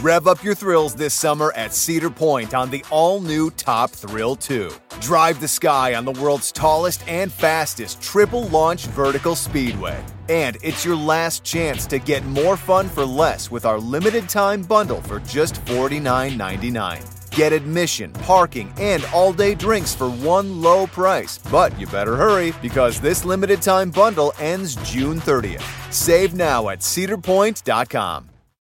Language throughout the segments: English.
Rev up your thrills this summer at Cedar Point on the all-new Top Thrill 2. Drive the sky on the world's tallest and fastest triple-launch vertical speedway. And it's your last chance to get more fun for less with our limited-time bundle for just $49.99. Get admission, parking, and all-day drinks for one low price. But you better hurry because this limited-time bundle ends June 30th. Save now at cedarpoint.com.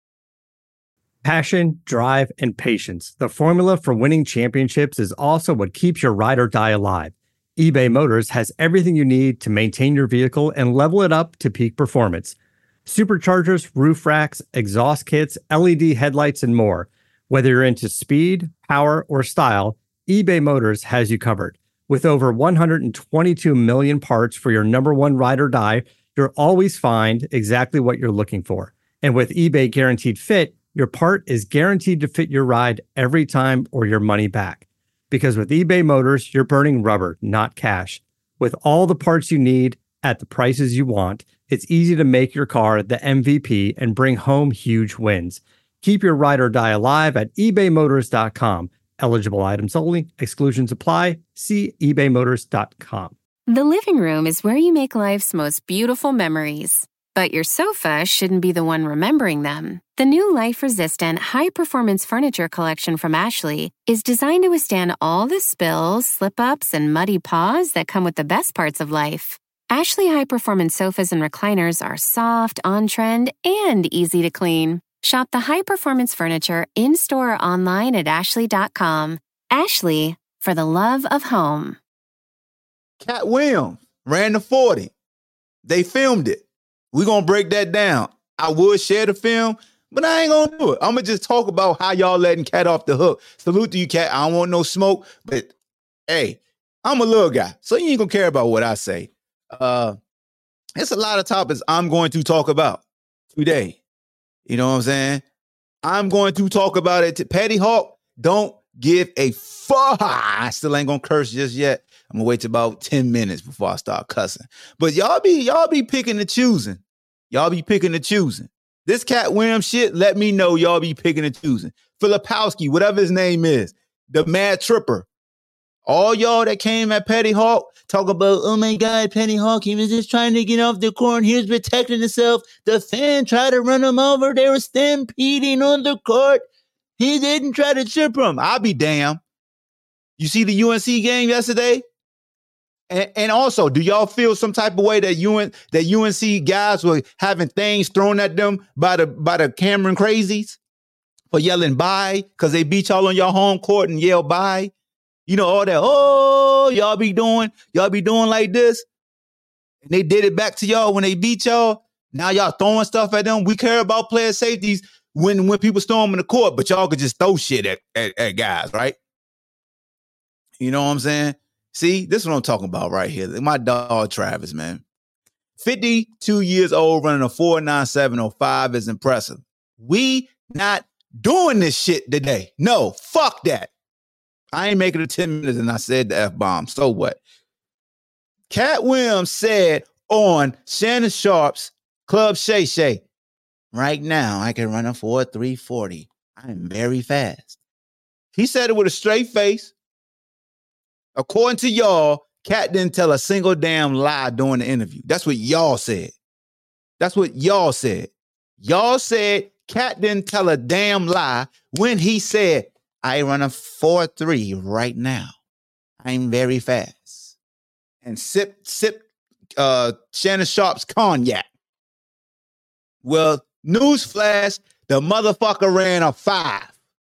Passion, drive, and patience. The formula for winning championships is also what keeps your ride or die alive. eBay Motors has everything you need to maintain your vehicle and level it up to peak performance. Superchargers, roof racks, exhaust kits, LED headlights, and more. Whether you're into speed, power, or style, eBay Motors has you covered. With over 122 million parts for your number one ride or die, you'll always find exactly what you're looking for. And with eBay Guaranteed Fit, your part is guaranteed to fit your ride every time or your money back. Because with eBay Motors, you're burning rubber, not cash. With all the parts you need at the prices you want, it's easy to make your car the MVP and bring home huge wins. Keep your ride or die alive at ebaymotors.com. Eligible items only. Exclusions apply. See ebaymotors.com. The living room is where you make life's most beautiful memories. But your sofa shouldn't be the one remembering them. The new life-resistant, high-performance furniture collection from Ashley is designed to withstand all the spills, slip-ups, and muddy paws that come with the best parts of life. Ashley high-performance sofas and recliners are soft, on-trend, and easy to clean. Shop the high-performance furniture in-store or online at ashley.com. Ashley, for the love of home. Cat Williams ran the 40. They filmed it. We're going to break that down. I would share the film, but I ain't going to do it. I'm going to just talk about how y'all letting Cat off the hook. Salute to you, Cat. I don't want no smoke, but hey, I'm a little guy, so you ain't going to care about what I say. It's a lot of topics I'm going to talk about today. You know what I'm saying? I'm going to talk about it. Petty Hawk, don't give a fuck. I still ain't going to curse just yet. I'm going to wait till about 10 minutes before I start cussing. But y'all be picking and choosing. Y'all be picking and choosing. This Cat Williams shit, let me know y'all be picking and choosing. Filipowski, whatever his name is, the mad tripper. All y'all that came at Petty Hawk, talk about, oh my God, Petty Hawk, he was just trying to get off the court. He was protecting himself. The fan tried to run him over. They were stampeding on the court. He didn't try to trip him. I'll be damned. You see the UNC game yesterday? And also, do y'all feel some type of way that UNC guys were having things thrown at them by the Cameron crazies for yelling bye because they beat y'all on your home court and yell bye? You know, all that, oh, y'all be doing like this. And they did it back to y'all when they beat y'all. Now y'all throwing stuff at them. We care about player safeties when people storm in the court, but y'all could just throw shit at guys, right? You know what I'm saying? See, this is what I'm talking about right here. My dog, Travis, man. 52 years old, running a 4.9705 is impressive. We not doing this shit today. No, fuck that. I ain't making it 10 minutes and I said the F-bomb. So what? Cat Williams said on Shannon Sharp's Club Shay Shay, right now I can run a 4.340. I'm very fast. He said it with a straight face. According to y'all, Cat didn't tell a single damn lie during the interview. That's what y'all said. That's what y'all said. Y'all said Cat didn't tell a damn lie when he said, I run a 4.3 right now. I'm very fast. And sip Shannon Sharp's cognac. Well, newsflash, the motherfucker ran a 5.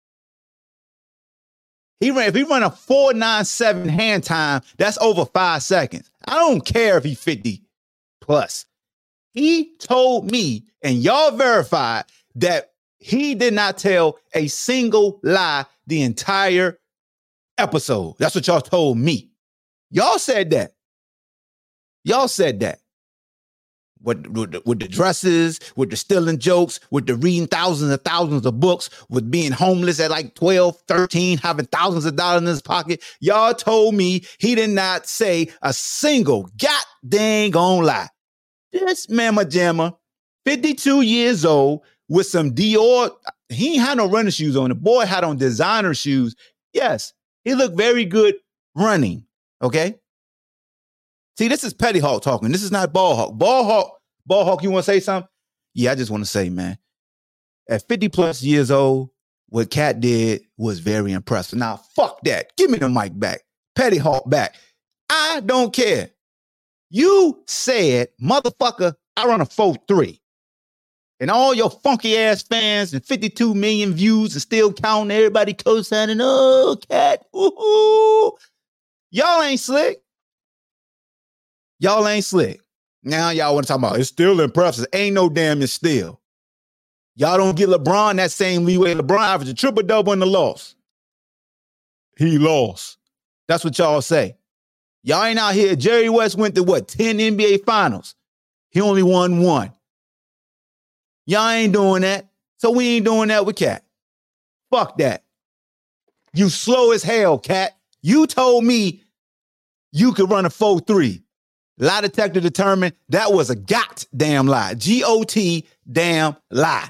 If he run a 4.97 hand time, that's over 5 seconds. I don't care if he's 50 plus. He told me, and y'all verified, that he did not tell a single lie the entire episode. That's what y'all told me. Y'all said that. Y'all said that. With the dresses, with the stealing jokes, with the reading thousands and thousands of books, with being homeless at like 12, 13, having thousands of dollars in his pocket. Y'all told me he did not say a single goddamn lie. This mamma jamma, 52 years old, with some Dior, he ain't had no running shoes on. The boy had on designer shoes. Yes, he looked very good running. Okay. See, this is Petty Hawk talking. This is not Ball Hawk. Ball Hawk, you want to say something? Yeah, I just want to say, man, at 50 plus years old, what Cat did was very impressive. Now, fuck that. Give me the mic back. Petty Hawk back. I don't care. You said, motherfucker, I run a 4.3. And all your funky ass fans and 52 million views and still counting everybody co-signing, oh, Cat, ooh. Y'all ain't slick. Y'all ain't slick. Now y'all want to talk about it's still impressive. Ain't no damn it's still. Y'all don't get LeBron that same leeway. LeBron averaged a triple-double in the loss. He lost. That's what y'all say. Y'all ain't out here. Jerry West went to what? 10 NBA finals. He only won 1. Y'all ain't doing that. So we ain't doing that with Cat. Fuck that. You slow as hell, Cat. You told me you could run a 4.3. Lie detector determined that was a goddamn lie. G-O-T damn lie.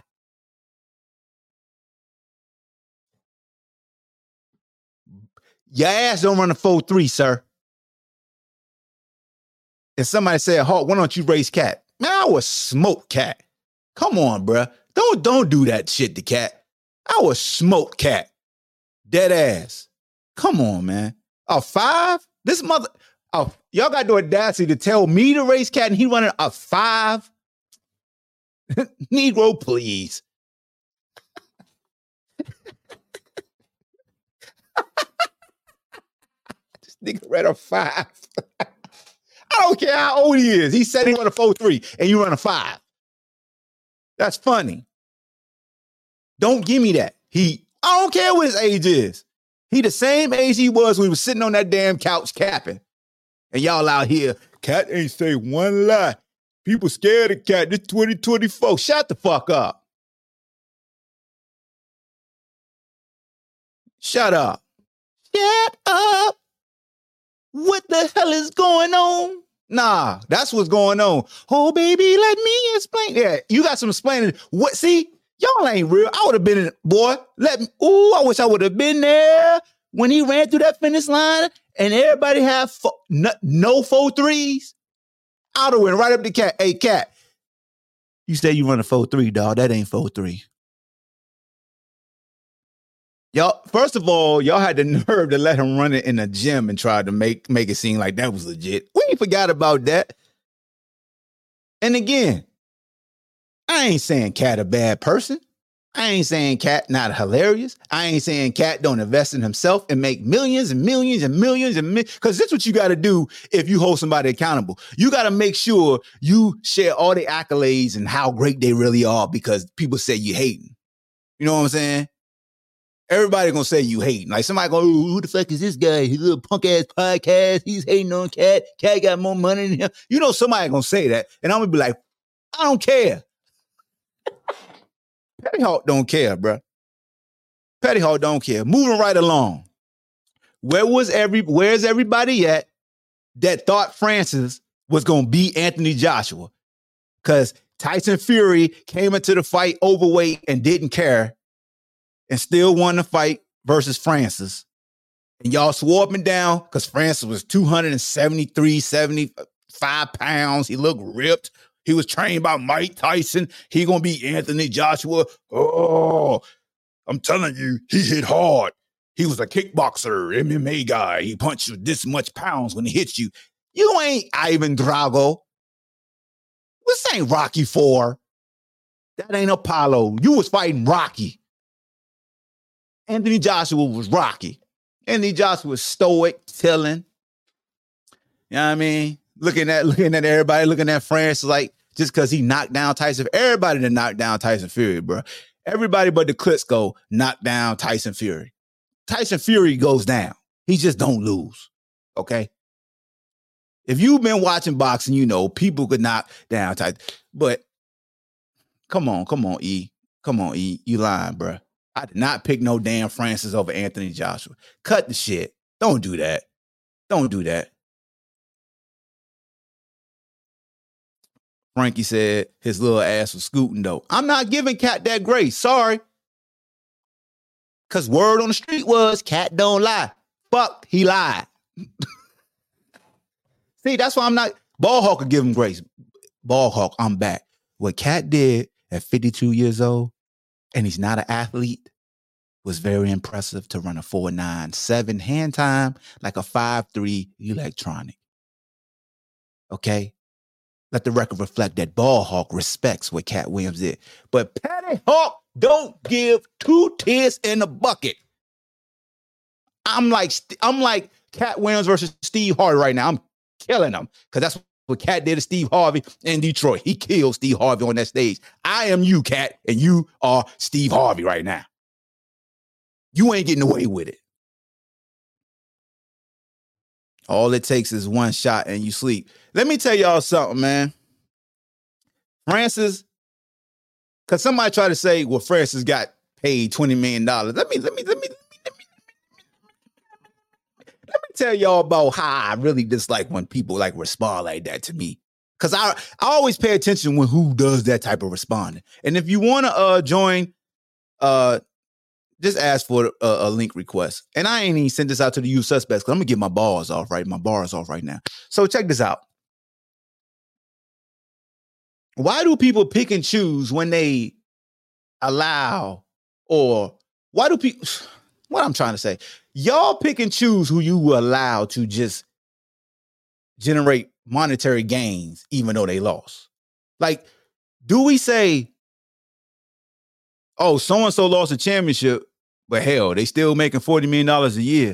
Your ass don't run a 4.3, sir. If somebody said, Hawk, why don't you race Cat? Man, I would smoke Cat. Come on, bruh. Don't do that shit to Cat. I would smoke Cat. Dead ass. Come on, man. A 5? This mother... Oh, y'all got the audacity to tell me to race Cat and he running a 5? Negro, please. This nigga ran a 5. I don't care how old he is. He said he run a 4.3 and you run a 5. That's funny. Don't give me that. I don't care what his age is. He the same age he was when he was sitting on that damn couch capping. And y'all out here, Cat ain't say one lie. People scared of Cat. This 2024. Shut the fuck up. Shut up. Shut up. What the hell is going on? Nah, that's what's going on. Oh, baby, let me explain. Yeah, you got some explaining. What? See, y'all ain't real. I would have been in, boy. I wish I would have been there when he ran through that finish line and everybody had no 4.3s. I would have went right up to Cat. Hey, Cat, you say you run a 4.3, dog. That ain't 4.3. Y'all, first of all, y'all had the nerve to let him run it in a gym and try to make it seem like that was legit. We ain't forgot about that. And again, I ain't saying Cat a bad person. I ain't saying Cat not hilarious. I ain't saying Cat don't invest in himself and make millions and millions and millions and millions. Because that's what you got to do if you hold somebody accountable. You got to make sure you share all the accolades and how great they really are because people say you hating. You know what I'm saying? Everybody gonna say you hating. Like somebody go, who the fuck is this guy? His little punk ass podcast. He's hating on Cat. Cat got more money than him. You know somebody gonna say that. And I'm gonna be like, I don't care. Petty Hawk don't care, bro. Petty Hawk don't care. Moving right along. Where's everybody at that thought Francis was gonna beat Anthony Joshua? Because Tyson Fury came into the fight overweight and didn't care and still won the fight versus Francis. And y'all swore up and down because Francis was 273, 75 pounds. He looked ripped. He was trained by Mike Tyson. He gonna beat Anthony Joshua. Oh, I'm telling you, he hit hard. He was a kickboxer, MMA guy. He punched you this much pounds when he hits you. You ain't Ivan Drago. This ain't Rocky IV. That ain't Apollo. You was fighting Rocky. Anthony Joshua was Rocky. Anthony Joshua was stoic, chilling. You know what I mean? Looking at everybody, looking at Francis like just because he knocked down Tyson. Everybody that knocked down Tyson Fury, bro. Everybody but the Klitschko knocked down Tyson Fury. Tyson Fury goes down. He just don't lose. Okay? If you've been watching boxing, you know people could knock down Tyson. But come on, E. Come on, E. You lying, bro. I did not pick no damn Francis over Anthony Joshua. Cut the shit. Don't do that. Don't do that. Frankie said his little ass was scooting, though. I'm not giving Cat that grace. Sorry. Because word on the street was, Cat don't lie. Fuck, he lied. See, that's why I'm not. Ball Hawk will give him grace. Ball Hawk, I'm back. What Cat did at 52 years old, and he's not an athlete, was very impressive to run a 4.97 hand time like a 5.3 electronic. Okay? Let the record reflect that Ball Hawk respects what Cat Williams did. But Patty Hawk don't give two tears in a bucket. I'm like Cat Williams versus Steve Harvey right now. I'm killing him because that's what Cat did to Steve Harvey in Detroit. He killed Steve Harvey on that stage. I am you, Cat, and you are Steve Harvey right now. You ain't getting away with it. All it takes is one shot and you sleep. Let me tell y'all something, man. Francis, because somebody tried to say, well, Francis got paid $20 million. Let me tell y'all about how I really dislike when people like respond like that to me. Because I always pay attention when who does that type of responding. And if you want to join, just ask for a link request. And I ain't even sent this out to the youth suspects because I'm going to get my bars off right now. So check this out. Why do people pick and choose when they allow, or why do people, what I'm trying to say, y'all pick and choose who you will allow to just generate monetary gains even though they lost? Like, do we say, oh, so-and-so lost a championship, but hell, they still making $40 million a year?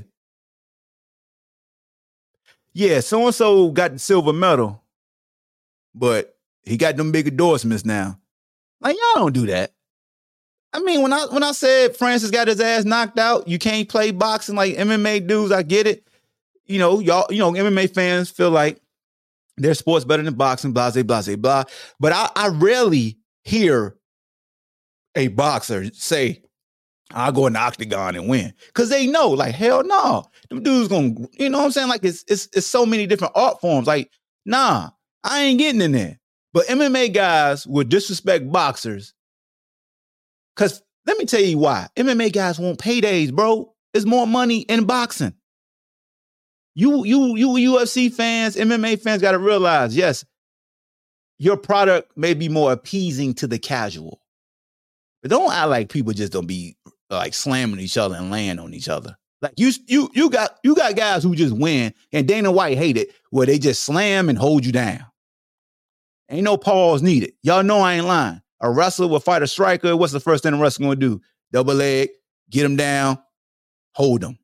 Yeah, so-and-so got the silver medal, but he got them big endorsements now. Like, y'all don't do that. I mean, when I said Francis got his ass knocked out, you can't play boxing like MMA dudes, I get it. You know, MMA fans feel like their sport's better than boxing, blah, blah, blah, blah. But I rarely hear a boxer say, I'll go in the octagon and win. Because they know, like, hell no. Them dudes gonna, you know what I'm saying? Like, it's so many different art forms. Like, nah, I ain't getting in there. But MMA guys will disrespect boxers. Because let me tell you why. MMA guys want paydays, bro. There's more money in boxing. You UFC fans, MMA fans got to realize, yes, your product may be more appeasing to the casual. But don't act like people just don't be like slamming each other and laying on each other. Like you got guys who just win, and Dana White hate it, where they just slam and hold you down. Ain't no pause needed. Y'all know I ain't lying. A wrestler will fight a striker. What's the first thing a wrestler gonna do? Double leg, get him down, hold him.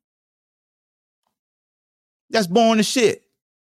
That's boring as shit.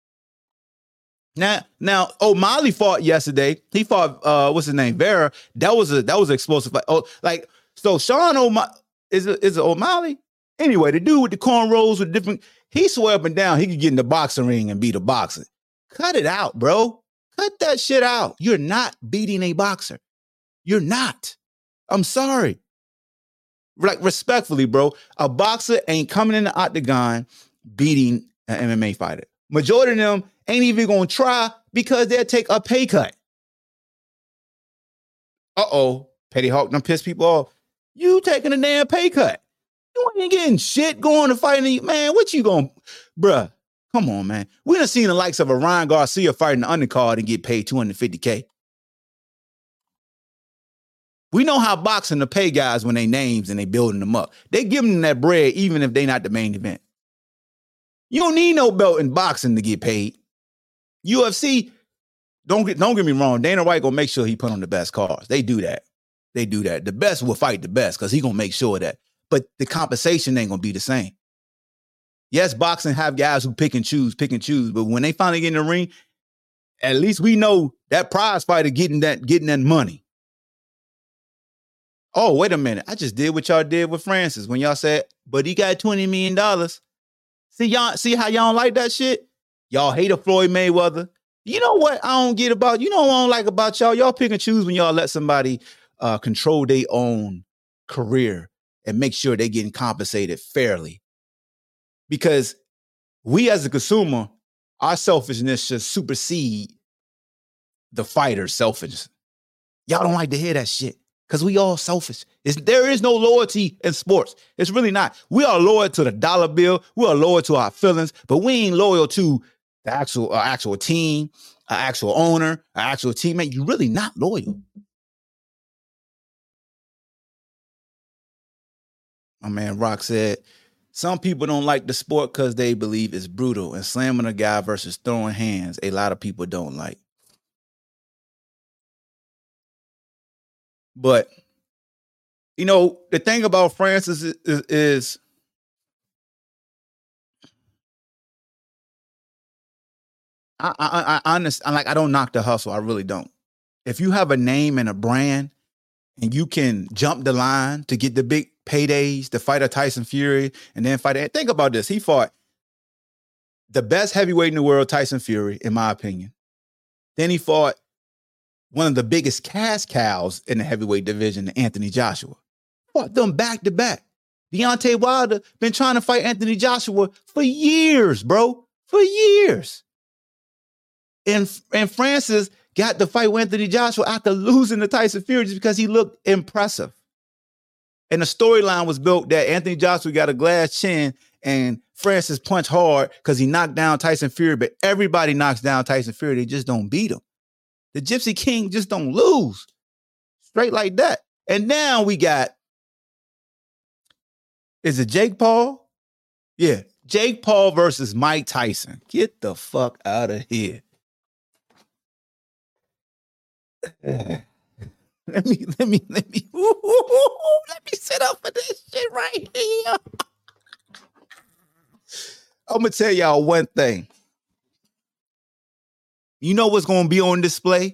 Now, O'Malley fought yesterday. He fought what's his name? Vera. That was an explosive fight. Oh, like, so Sean O'Malley is it O'Malley? Anyway, the dude with the cornrows with different, he swore up and down he could get in the boxing ring and beat a boxer. Cut it out, bro. Cut that shit out. You're not beating a boxer. You're not. I'm sorry. Like, respectfully, bro, a boxer ain't coming in the octagon beating an MMA fighter. Majority of them ain't even going to try because they'll take a pay cut. Petty Hawk done piss people off. You taking a damn pay cut. You ain't getting shit going to fight. Man, what you going, bruh? Come on, man. We done seen the likes of a Ryan Garcia fighting the undercard and get paid $250K. We know how boxing to pay guys when they names and they building them up. They giving them that bread even if they not the main event. You don't need no belt in boxing to get paid. UFC, don't get me wrong, Dana White gonna make sure he put on the best cards. They do that. The best will fight the best because he gonna make sure of that. But the compensation ain't gonna be the same. Yes, boxing have guys who pick and choose, but when they finally get in the ring, at least we know that prize fighter getting that money. Oh, wait a minute. I just did what y'all did with Francis when y'all said, but he got $20 million. See how y'all don't like that shit? Y'all hate a Floyd Mayweather. You know what I don't get about, you know what I don't like about y'all? Y'all pick and choose when y'all let somebody control their own career and make sure they're getting compensated fairly. Because we as a consumer, our selfishness should supersede the fighter's selfishness. Y'all don't like to hear that shit. Because we all selfish. There is no loyalty in sports. It's really not. We are loyal to the dollar bill. We are loyal to our feelings, but we ain't loyal to the actual team, an actual owner, an actual teammate. You're really not loyal. My man Rock said, some people don't like the sport because they believe it's brutal, and slamming a guy versus throwing hands, a lot of people don't like. But, you know, the thing about Francis is I understand. Like, I don't knock the hustle. I really don't. If you have a name and a brand and you can jump the line to get the big paydays, to fight a Tyson Fury and then fight it. Think about this. He fought the best heavyweight in the world, Tyson Fury, in my opinion. Then he fought one of the biggest cash cows in the heavyweight division, Anthony Joshua. Fought them back to back. Deontay Wilder been trying to fight Anthony Joshua for years, bro. For years. And Francis got to fight with Anthony Joshua after losing to Tyson Fury just because he looked impressive. And the storyline was built that Anthony Joshua got a glass chin and Francis punched hard because he knocked down Tyson Fury, but everybody knocks down Tyson Fury. They just don't beat him. The Gypsy King just don't lose. Straight like that. And now we got, is it Jake Paul? Yeah, Jake Paul versus Mike Tyson. Get the fuck out of here. Let me set up for this shit right here. I'm gonna tell y'all one thing. You know what's gonna be on display?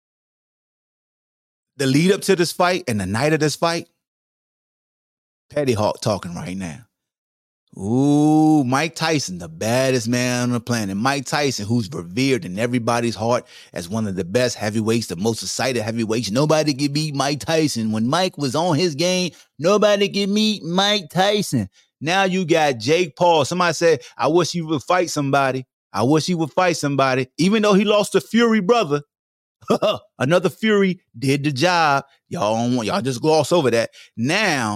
The lead up to this fight and the night of this fight? Petty Hawk talking right now. Ooh, Mike Tyson, the baddest man on the planet. Mike Tyson, who's revered in everybody's heart as one of the best heavyweights, the most excited heavyweights. Nobody could beat Mike Tyson. When Mike was on his game, nobody could beat Mike Tyson. Now you got Jake Paul. Somebody said, I wish he would fight somebody. I wish he would fight somebody. Even though he lost to Fury brother. Another Fury did the job. Y'all just gloss over that. Now,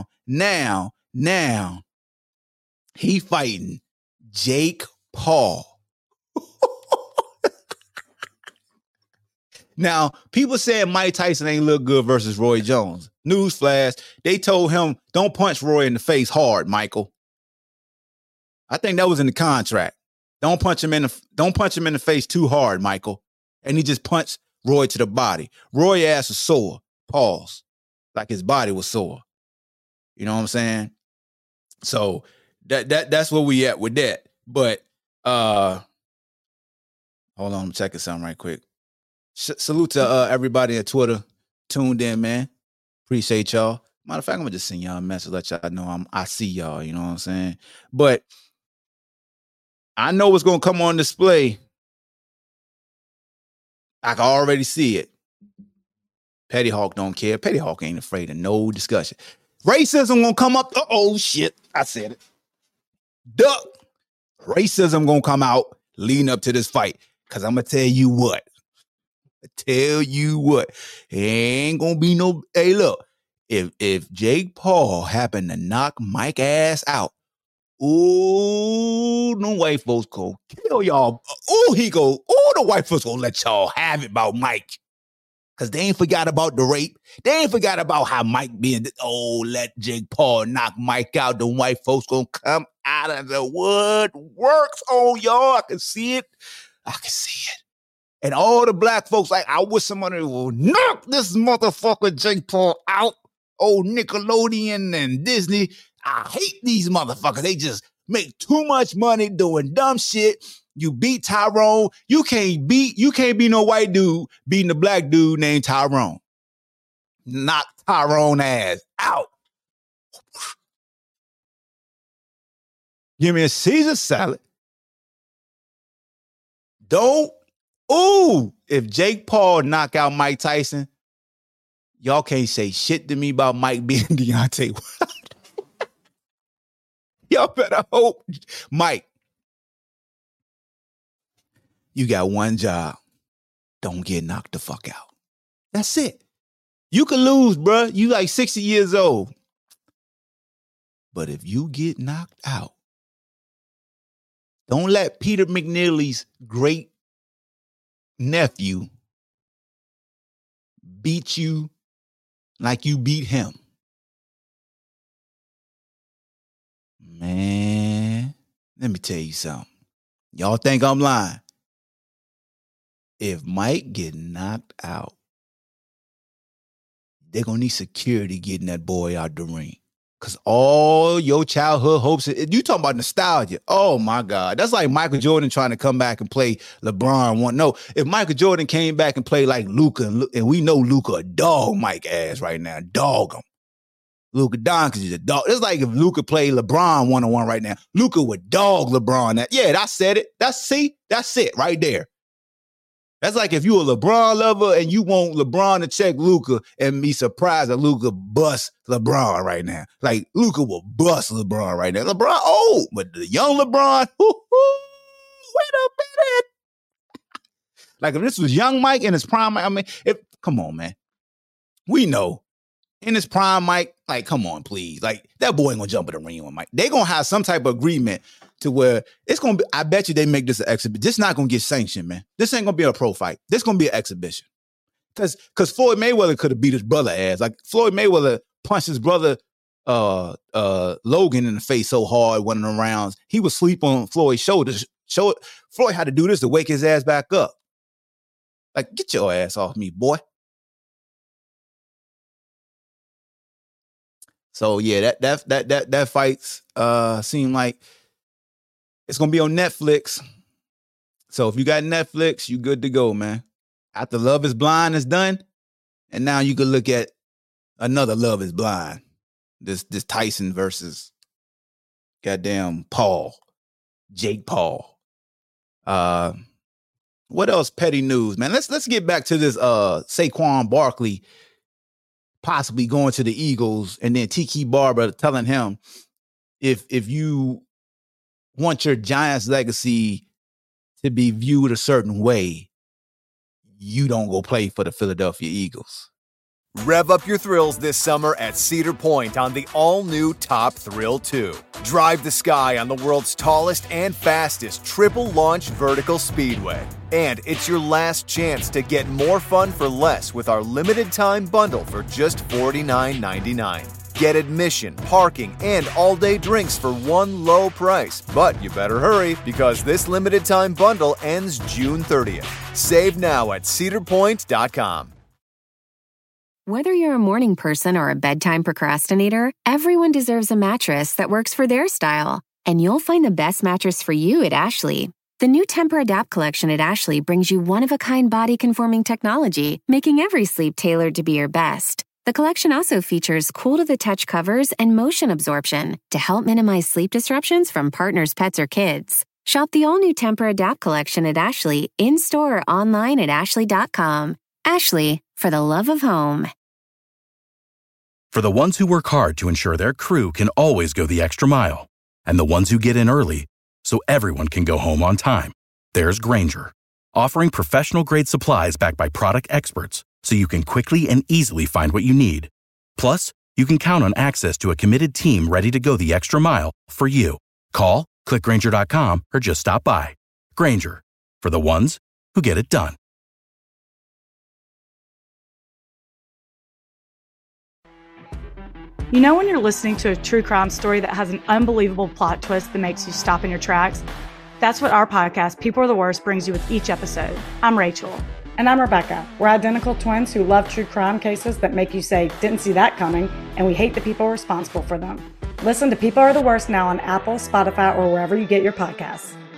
he fighting Jake Paul. Now, people saying Mike Tyson ain't look good versus Roy Jones. Newsflash, they told him, don't punch Roy in the face hard, Michael. I think that was in the contract. Don't punch him in the face too hard, Michael. And he just punched Roy to the body. Roy ass was sore. Pause. Like his body was sore. You know what I'm saying? So that's where we at with that. But hold on, I'm checking something right quick. Salute to everybody at Twitter tuned in, man. Appreciate y'all. Matter of fact, I'm gonna just send y'all a message, let y'all know I see y'all. You know what I'm saying? But I know what's gonna come on display. I can already see it. Petty Hawk don't care. Petty Hawk ain't afraid of no discussion. Racism gonna come up. Oh shit, I said it. Duck. Racism gonna come out leading up to this fight. Cause I'm gonna tell you what. Ain't gonna be no. Hey, look. If Jake Paul happened to knock Mike ass out, ooh, no white folks go kill y'all. Ooh, the white folks gonna let y'all have it about Mike. Cause they ain't forgot about the rape. They ain't forgot about how Mike being, let Jake Paul knock Mike out. The white folks gonna come out of the woodworks on y'all. I can see it. And all the black folks like, I wish somebody will knock this motherfucker Jake Paul out. Oh, Nickelodeon and Disney. I hate these motherfuckers. They just make too much money doing dumb shit. You beat Tyrone. You can't be no white dude beating a black dude named Tyrone. Knock Tyrone ass out. Give me a Caesar salad. If Jake Paul knock out Mike Tyson, y'all can't say shit to me about Mike being Deontay Wilder. Y'all better hope. Mike, you got one job. Don't get knocked the fuck out. That's it. You could lose, bruh. You like 60 years old. But if you get knocked out, don't let Peter McNeely's great nephew beat you like you beat him. Man, let me tell you something. Y'all think I'm lying. If Mike get knocked out, they're going to need security getting that boy out the ring. Because all your childhood hopes, you talking about nostalgia. Oh, my God. That's like Michael Jordan trying to come back and play LeBron. No, if Michael Jordan came back and played like Luka, and we know Luka a dog Mike ass right now, dog him. Luka Doncic is a dog. It's like if Luka played LeBron one-on-one right now. Luka would dog LeBron. Yeah, I said it. That's it right there. That's like if you a LeBron lover and you want LeBron to check Luka and be surprised that Luka bust LeBron right now. Like Luka will bust LeBron right now. LeBron old, but the young LeBron, wait a minute. Like if this was young Mike in his prime, I mean, come on, man. We know. In his prime, Mike, like, come on, please. Like, that boy ain't gonna jump in the ring with Mike. They gonna have some type of agreement to where it's gonna be, I bet you they make this an exhibition. This not gonna get sanctioned, man. This ain't gonna be a pro fight. This gonna be an exhibition. Because Floyd Mayweather could have beat his brother ass. Like, Floyd Mayweather punched his brother Logan in the face so hard one of the rounds. He was asleep on Floyd's shoulders. Floyd had to do this to wake his ass back up. Like, get your ass off me, boy. So yeah, that fights seem like it's gonna be on Netflix. So if you got Netflix, you good to go, man. After Love is Blind is done, and now you can look at another Love is Blind. This Tyson versus goddamn Jake Paul. What else? Petty news, man. Let's get back to this Saquon Barkley possibly going to the Eagles, and then Tiki Barber telling him if you want your Giants legacy to be viewed a certain way, you don't go play for the Philadelphia Eagles. Rev up your thrills this summer at Cedar Point on the all-new Top Thrill 2. Drive the sky on the world's tallest and fastest triple-launch vertical speedway. And it's your last chance to get more fun for less with our limited-time bundle for just $49.99. Get admission, parking, and all-day drinks for one low price. But you better hurry because this limited-time bundle ends June 30th. Save now at cedarpoint.com. Whether you're a morning person or a bedtime procrastinator, everyone deserves a mattress that works for their style. And you'll find the best mattress for you at Ashley. The new Tempur-Adapt collection at Ashley brings you one-of-a-kind body-conforming technology, making every sleep tailored to be your best. The collection also features cool-to-the-touch covers and motion absorption to help minimize sleep disruptions from partners, pets, or kids. Shop the all-new Tempur-Adapt collection at Ashley, in-store or online at ashley.com. Ashley, for the love of home. For the ones who work hard to ensure their crew can always go the extra mile, and the ones who get in early so everyone can go home on time, there's Grainger, offering professional-grade supplies backed by product experts so you can quickly and easily find what you need. Plus, you can count on access to a committed team ready to go the extra mile for you. Call, click Grainger.com, or just stop by. Grainger, for the ones who get it done. You know when you're listening to a true crime story that has an unbelievable plot twist that makes you stop in your tracks? That's what our podcast, People Are the Worst, brings you with each episode. I'm Rachel. And I'm Rebecca. We're identical twins who love true crime cases that make you say, didn't see that coming, and we hate the people responsible for them. Listen to People Are the Worst now on Apple, Spotify, or wherever you get your podcasts.